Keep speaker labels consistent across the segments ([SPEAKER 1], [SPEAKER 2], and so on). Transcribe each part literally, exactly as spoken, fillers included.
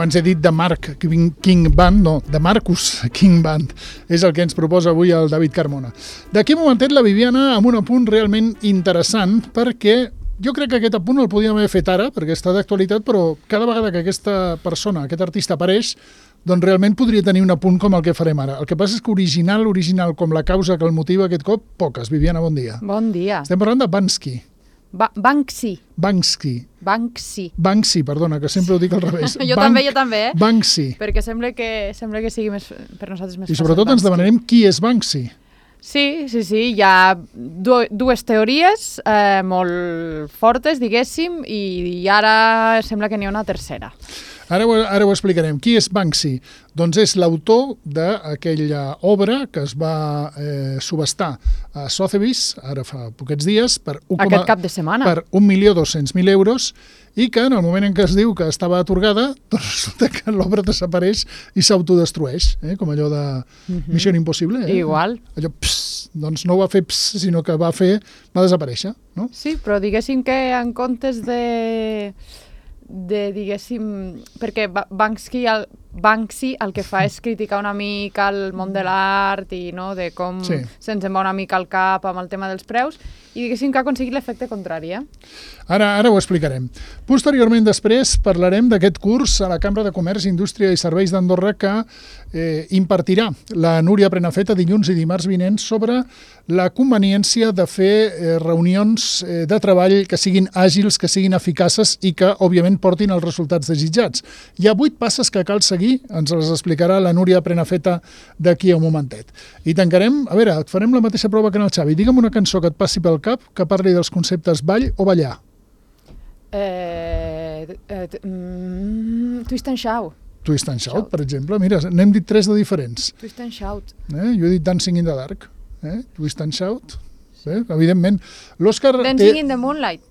[SPEAKER 1] abans he dit de Mark King Band, no, de Marcus King Band, és el que ens proposa avui el David Carmona. D'aquí un momentet la Viviana amb un apunt realment interessant, perquè jo crec que aquest apunt el podíem haver fet ara, perquè està d'actualitat, però cada vegada que aquesta persona, aquest artista apareix, doncs realment podria tenir un apunt com el que farem ara. El que passa és que original, original, com la causa que el motiva aquest cop, poques. Viviana, bon dia.
[SPEAKER 2] Bon dia.
[SPEAKER 1] Estem parlant de Banksy.
[SPEAKER 2] Ba Banksy.
[SPEAKER 1] Banksy.
[SPEAKER 2] Banksy.
[SPEAKER 1] Banksy, perdona, que sempre ho dic al revés.
[SPEAKER 2] jo
[SPEAKER 1] Bank,
[SPEAKER 2] també, jo també, eh?
[SPEAKER 1] Banksy.
[SPEAKER 2] Perquè sembla que, sembla que sigui més, per nosaltres més
[SPEAKER 1] I sobretot ens demanarem qui és Banksy.
[SPEAKER 2] Sí, sí, sí, hi ha du dues teories eh, molt fortes, diguéssim, i, i ara sembla que n'hi ha una tercera.
[SPEAKER 1] Ara ho, ara ho explicarem. Qui és Banksy? Doncs és l'autor d'aquella obra que es va eh, subestar a Sotheby's, ara fa poquets dies, per
[SPEAKER 2] Aquest cap de setmana.
[SPEAKER 1] per un milió dos-cents mil euros, i que en el moment en què es diu que estava atorgada, doncs resulta que l'obra desapareix i s'autodestrueix, eh? Com allò de Missió Impossible. Eh?
[SPEAKER 2] Igual.
[SPEAKER 1] Allò, pss, doncs no ho va fer pss, sinó que va fer, va desaparèixer, no?
[SPEAKER 2] Sí, però diguéssim que en comptes de... de, diguéssim, perquè Banksy el, Banksy el que fa és criticar una mica el món de l'art i no, de com sí. se'ns en va una mica al cap amb el tema dels preus, i diguéssim que ha aconseguit l'efecte contrari. Eh?
[SPEAKER 1] Ara, ara ho explicarem. Posteriorment, després, parlarem d'aquest curs a la Cambra de Comerç, Indústria i Serveis d'Andorra que eh, impartirà la Núria Prenafeta dilluns i dimarts vinents sobre la conveniència de fer eh, reunions eh, de treball que siguin àgils, que siguin eficaces i que, òbviament, portin els resultats desitjats. Hi ha vuit passes que cal seguir, ens les explicarà la Núria Prenafeta d'aquí a un momentet. I tancarem, a veure, et farem la mateixa prova que en el Xavi. Digue'm una cançó que et passi pel cap que parli dels conceptes ball o ballar.
[SPEAKER 2] Eh, eh, mm, twist and shout.
[SPEAKER 1] Twist and shout, shout, per exemple. Mira, n'hem dit tres de diferents.
[SPEAKER 2] Twist and shout.
[SPEAKER 1] Eh? Jo he dit Dancing in the Dark. Eh? Twist and shout. Bé, evidentment. L'Òscar...
[SPEAKER 2] Dancing in the Moonlight.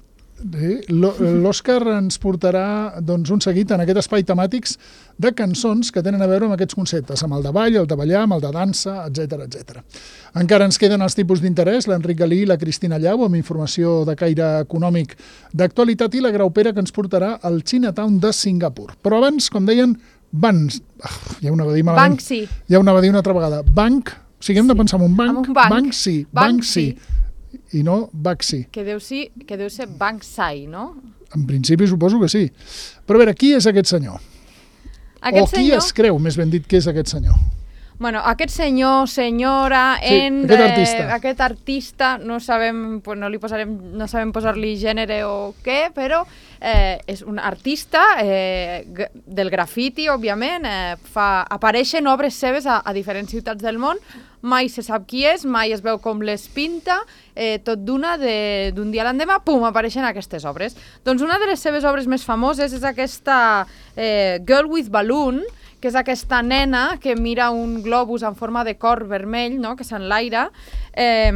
[SPEAKER 1] L'Òscar ens portarà doncs, un seguit en aquest espai temàtics de cançons que tenen a veure amb aquests conceptes, amb el de ball, el de ballar, amb el de dansa, etcètera, etcètera. Encara ens queden els tipus d'interès, l'Enric Galí i la Cristina Llau, amb informació de caire econòmic d'actualitat, i la Graupera, que ens portarà al Chinatown de Singapur. Però abans, com deien, Banks... Ah, ja ho anava a dir malament.
[SPEAKER 2] Banksy.
[SPEAKER 1] Ja ho anava a dir una altra vegada. Bank, o sigui, hem de pensar en un banc.
[SPEAKER 2] En un banc.
[SPEAKER 1] Banksy. Banksy. I no Banksy.
[SPEAKER 2] Que deu ser, que deu ser Banksy, no?
[SPEAKER 1] En principi suposo que sí. Però a veure, qui és aquest senyor?
[SPEAKER 2] Aquest
[SPEAKER 1] o qui
[SPEAKER 2] senyor...
[SPEAKER 1] es creu, més ben dit, que és aquest senyor?
[SPEAKER 2] Bueno, aquest senyor, senyora,
[SPEAKER 1] sí,
[SPEAKER 2] en,
[SPEAKER 1] aquest artista,
[SPEAKER 2] eh, aquest artista no sabem, pues no li posarem, no sabem posar-li gènere o què, però eh, és un artista eh, del grafiti, òbviament, eh, fa, apareixen obres seves a, a diferents ciutats del món, mai se sap qui és, mai es veu com les pinta, eh, tot d'una, d'un dia a l'endemà, pum, apareixen aquestes obres. Doncs una de les seves obres més famoses és aquesta eh, Girl with Balloon, que és aquesta nena que mira un globus en forma de cor vermell, no?, que s'enlaira. Eh,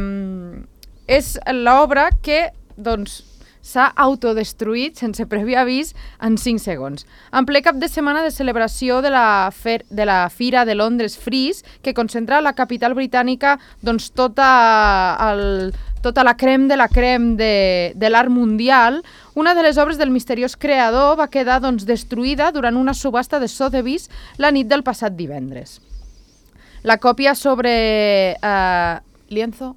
[SPEAKER 2] és l'obra que doncs, s'ha autodestruït sense previ avís en cinc segons. En ple cap de setmana de celebració de la, fer, de la Fira de Londres Frieze, que concentra a la capital britànica doncs, tota, el, tota la crem de la crem de, de l'art mundial, una de les obres del misteriós creador va quedar doncs, destruïda durant una subhasta de Sotheby's la nit del passat divendres. La còpia sobre eh, lienzo?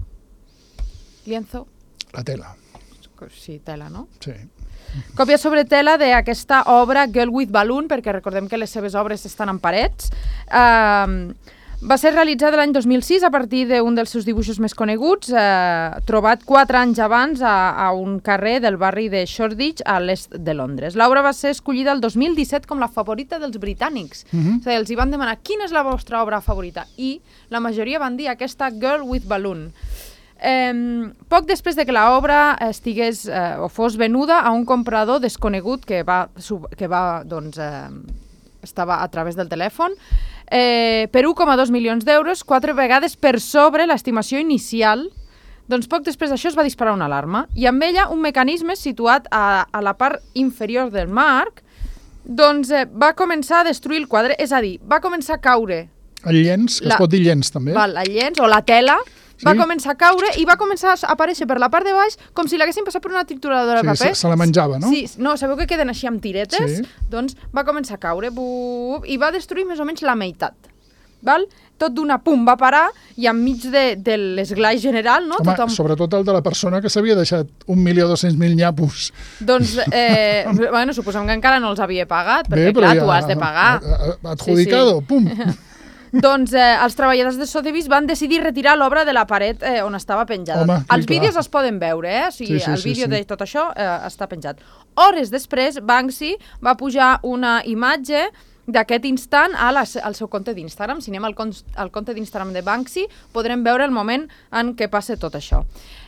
[SPEAKER 2] Lienzo?
[SPEAKER 1] La tela.
[SPEAKER 2] Sí, tela, no?
[SPEAKER 1] Sí.
[SPEAKER 2] Còpia sobre tela d'aquesta obra Girl with Balloon, perquè recordem que les seves obres estan en parets. Uh, va ser realitzada l'any dos mil sis a partir d'un dels seus dibuixos més coneguts, uh, trobat quatre anys abans a, a un carrer del barri de Shoreditch, a l'est de Londres. L'obra va ser escollida el dos mil disset com la favorita dels britànics. Uh-huh. O sigui, els hi van demanar quina és la vostra obra favorita i la majoria van dir aquesta Girl with Balloon. Eh, poc després de que l'obra estigués eh, o fos venuda a un comprador desconegut que va, que va doncs, eh, estava a través del telèfon eh, per un coma dos milions d'euros, quatre vegades per sobre l'estimació inicial, doncs poc després d'això es va disparar una alarma i amb ella un mecanisme situat a, a la part inferior del marc doncs eh, va començar a destruir el quadre, és a dir, va començar a caure
[SPEAKER 1] el llenç, que la, es pot dir llenç també.
[SPEAKER 2] Val, el llenç o la tela.
[SPEAKER 1] Sí?
[SPEAKER 2] Va començar a caure i va començar a aparèixer per la part de baix com si l'haguessin passat per una trituradora de
[SPEAKER 1] Sí,
[SPEAKER 2] paper.
[SPEAKER 1] se, se la menjava, no?
[SPEAKER 2] Sí, no, sabeu que queden així amb tiretes?
[SPEAKER 1] Sí.
[SPEAKER 2] Doncs va començar a caure buf, i va destruir més o menys la meitat. Val? Tot d'una pum va parar i enmig de, de l'esglai general, no?
[SPEAKER 1] Home,
[SPEAKER 2] Tothom...
[SPEAKER 1] sobretot el de la persona que s'havia deixat un milió dos-cents mil nyapos.
[SPEAKER 2] Doncs, eh, bueno, suposem que encara no els havia pagat, perquè
[SPEAKER 1] Bé, però
[SPEAKER 2] clar,
[SPEAKER 1] ja,
[SPEAKER 2] tu has de pagar.
[SPEAKER 1] Adjudicado, sí, sí. Pum.
[SPEAKER 2] Doncs eh, els treballadors de Sotheby's van decidir retirar l'obra de la paret eh, on estava penjada.
[SPEAKER 1] Home,
[SPEAKER 2] els vídeos es poden veure, eh? O sigui,
[SPEAKER 1] sí, sí,
[SPEAKER 2] el vídeo
[SPEAKER 1] sí, sí.
[SPEAKER 2] de tot això eh, està penjat. Hores després, Banksy va pujar una imatge d'aquest instant a la, al seu compte d'Instagram. Si anem al, al compte d'Instagram de Banksy, podrem veure el moment en què passa tot això.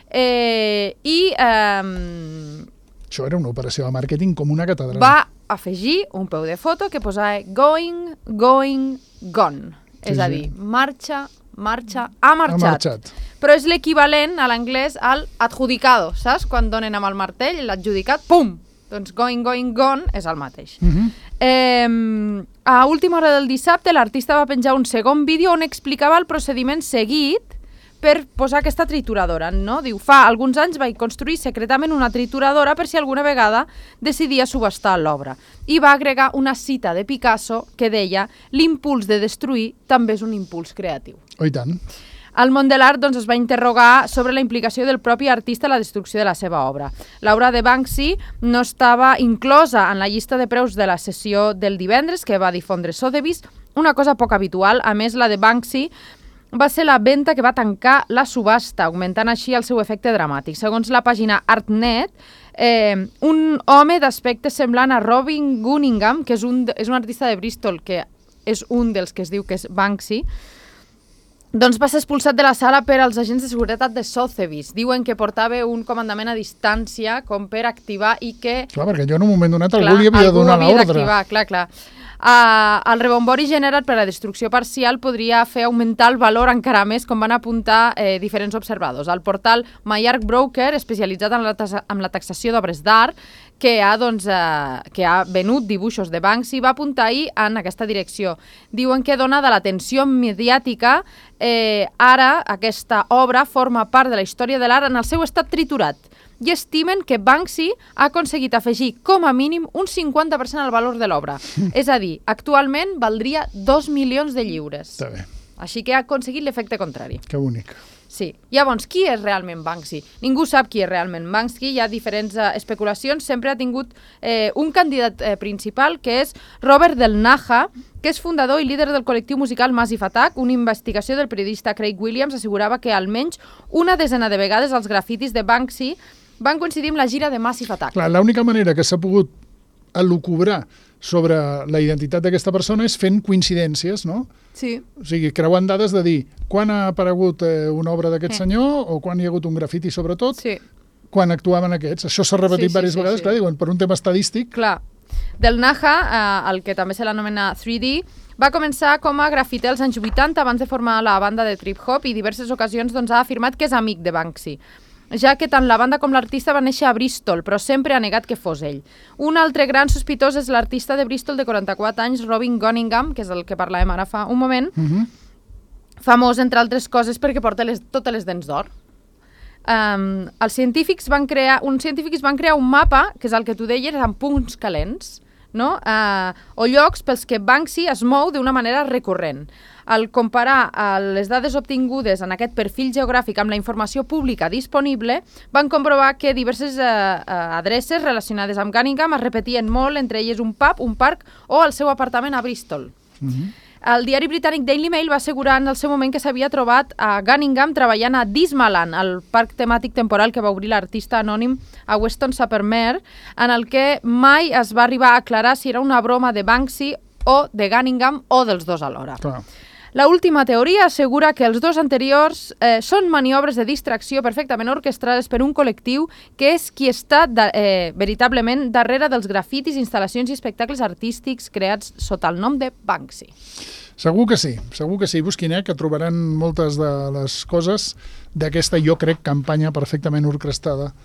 [SPEAKER 2] Eh, I... Eh,
[SPEAKER 1] Això era una operació de màrqueting com una catedral.
[SPEAKER 2] va afegir un peu de foto que posava going, going, gone.
[SPEAKER 1] Sí,
[SPEAKER 2] És a
[SPEAKER 1] sí.
[SPEAKER 2] dir, marxa, marxa, ha marxat.
[SPEAKER 1] Ha marxat.
[SPEAKER 2] Però és l'equivalent a l'anglès al adjudicado, saps? Quan donen amb el martell, l'adjudicat, pum! Doncs going, going, gone és el mateix.
[SPEAKER 1] Uh -huh.
[SPEAKER 2] eh, a última hora del dissabte, l'artista va penjar un segon vídeo on explicava el procediment seguit per posar aquesta trituradora, no? Diu, fa alguns anys vaig construir secretament una trituradora per si alguna vegada decidia subhastar l'obra. I va agregar una cita de Picasso que deia l'impuls de destruir també és un impuls creatiu.
[SPEAKER 1] Oh, i tant.
[SPEAKER 2] El món de l'art doncs, es va interrogar sobre la implicació del propi artista en la destrucció de la seva obra. L'obra de Banksy no estava inclosa en la llista de preus de la sessió del divendres que va difondre Sotheby's, una cosa poc habitual. A més, la de Banksy va ser la venda que va tancar la subhasta, augmentant així el seu efecte dramàtic. Segons la pàgina ArtNet, eh, un home d'aspecte semblant a Robin Gunningham, que és un, és un artista de Bristol, que és un dels que es diu que és Banksy, doncs va ser expulsat de la sala per als agents de seguretat de Sotheby's. Diuen que portava un comandament a distància com per activar i que...
[SPEAKER 1] Clar, perquè jo en un moment donat
[SPEAKER 2] clar,
[SPEAKER 1] algú li havia de donar
[SPEAKER 2] havia
[SPEAKER 1] l'ordre.
[SPEAKER 2] d'activar, clar, clar. Uh, el rebombori generat per la destrucció parcial podria fer augmentar el valor encara més, com van apuntar eh, diferents observadors. El portal Mayark Broker, especialitzat en la, en la taxació d'obres d'art, que ha, doncs, eh, que ha venut dibuixos de Banksy, va apuntar ahir en aquesta direcció. Diuen que, donada l'atenció mediàtica, eh, ara aquesta obra forma part de la història de l'art en el seu estat triturat i estimen que Banksy ha aconseguit afegir com a mínim un cinquanta per cent al valor de l'obra. És a dir, actualment valdria dos milions de lliures.
[SPEAKER 1] Està bé.
[SPEAKER 2] Així que ha aconseguit l'efecte contrari.
[SPEAKER 1] Que bonic.
[SPEAKER 2] Sí. Llavors, qui és realment Banksy? Ningú sap qui és realment Banksy, hi ha diferents uh, especulacions. Sempre ha tingut eh, un candidat eh, principal, que és Robert Del Naja, que és fundador i líder del col·lectiu musical Massive Attack. Una investigació del periodista Craig Williams assegurava que almenys una desena de vegades els grafitis de Banksy van coincidir amb la gira de Massive Attack.
[SPEAKER 1] Clar, l'única manera que s'ha pogut elucubrar sobre la identitat d'aquesta persona és fent coincidències, no?
[SPEAKER 2] Sí.
[SPEAKER 1] O sigui, creuant dades de dir quan ha aparegut eh, una obra d'aquest
[SPEAKER 2] Eh.
[SPEAKER 1] senyor o quan hi ha hagut un grafiti, sobretot,
[SPEAKER 2] Sí.
[SPEAKER 1] quan actuaven aquests. Això s'ha repetit
[SPEAKER 2] Sí, sí,
[SPEAKER 1] diverses
[SPEAKER 2] sí,
[SPEAKER 1] vegades,
[SPEAKER 2] sí.
[SPEAKER 1] clar, diuen, per un tema estadístic.
[SPEAKER 2] Clar. Del Naja, eh, el que també se l'anomena tres D, va començar com a grafiter als anys vuitanta abans de formar la banda de trip-hop i diverses ocasions doncs, ha afirmat que és amic de Banksy, ja que tant la banda com l'artista va néixer a Bristol, però sempre ha negat que fos ell. Un altre gran sospitós és l'artista de Bristol de quaranta-quatre anys, Robin Gunningham, que és el que parlàvem ara fa un moment,
[SPEAKER 1] Uh -huh.
[SPEAKER 2] famós, entre altres coses, perquè porta les, totes les dents d'or. Um, els científics van crear, uns científics van crear un mapa, que és el que tu deies, amb punts calents, no? Uh, o llocs pels que Banksy es mou d'una manera recurrent. Al comparar uh, les dades obtingudes en aquest perfil geogràfic amb la informació pública disponible, van comprovar que diverses uh, uh, adreces relacionades amb Gunningham es repetien molt, entre elles un pub, un parc o el seu apartament a Bristol.
[SPEAKER 1] Uh -huh.
[SPEAKER 2] El diari britànic Daily Mail va assegurar en el seu moment que s'havia trobat a Gunningham treballant a Dismaland, el parc temàtic temporal que va obrir l'artista anònim a Weston-super-Mare, en el que mai es va arribar a aclarar si era una broma de Banksy o de Gunningham o dels dos alhora.
[SPEAKER 1] Clar.
[SPEAKER 2] La última teoria assegura que els dos anteriors eh, són maniobres de distracció perfectament orquestrades per un col·lectiu que és qui està da, eh, veritablement darrere dels grafitis, instal·lacions i espectacles artístics creats sota el nom de Banksy.
[SPEAKER 1] Segur que sí, segur que sí. Busquin, eh, que trobaran moltes de les coses d'aquesta, jo crec, campanya perfectament orquestada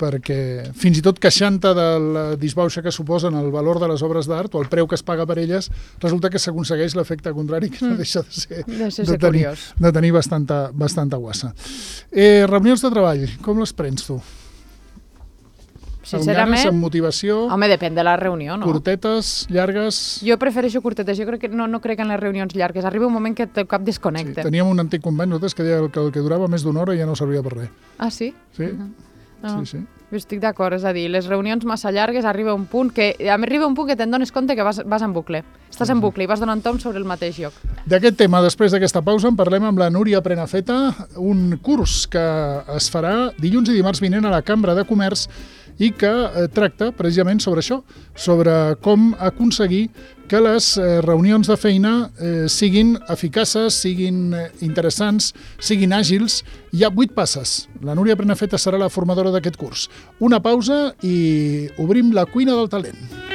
[SPEAKER 1] perquè fins i tot queixant-te de la disbauxa que suposen el valor de les obres d'art o el preu que es paga per elles, resulta que s'aconsegueix l'efecte contrari, que no deixa de ser,
[SPEAKER 2] de ser,
[SPEAKER 1] de
[SPEAKER 2] ser
[SPEAKER 1] tenir,
[SPEAKER 2] curiós.
[SPEAKER 1] de tenir bastanta, bastanta guassa. Eh, reunions de treball, com les prens tu?
[SPEAKER 2] Sincerament,
[SPEAKER 1] amb ganes, amb motivació,
[SPEAKER 2] home, depèn de la reunió, no?
[SPEAKER 1] curtetes, llargues...
[SPEAKER 2] Jo prefereixo curtetes, jo crec que no, no crec en les reunions llargues. Arriba un moment que el cap desconnecta.
[SPEAKER 1] Sí, teníem un antic convent, nosaltres, que deia que el que durava més d'una hora ja no servia per res.
[SPEAKER 2] Ah, sí?
[SPEAKER 1] Sí,
[SPEAKER 2] Uh -huh.
[SPEAKER 1] sí,
[SPEAKER 2] no.
[SPEAKER 1] sí.
[SPEAKER 2] Jo estic d'acord, és a dir, les reunions massa llargues arriba un punt que arriba un punt que te'n dones compte que vas, vas en bucle. Estàs en bucle i vas donant tom sobre el mateix lloc.
[SPEAKER 1] D'aquest tema, després d'aquesta pausa, en parlem amb la Núria Prenafeta, un curs que es farà dilluns i dimarts vinent a la Cambra de Comerç i que eh, tracta precisament sobre això, sobre com aconseguir que les eh, reunions de feina eh, siguin eficaces, siguin eh, interessants, siguin àgils. Hi ha vuit passes. La Núria Prenafeta serà la formadora d'aquest curs. Una pausa i obrim la cuina del talent.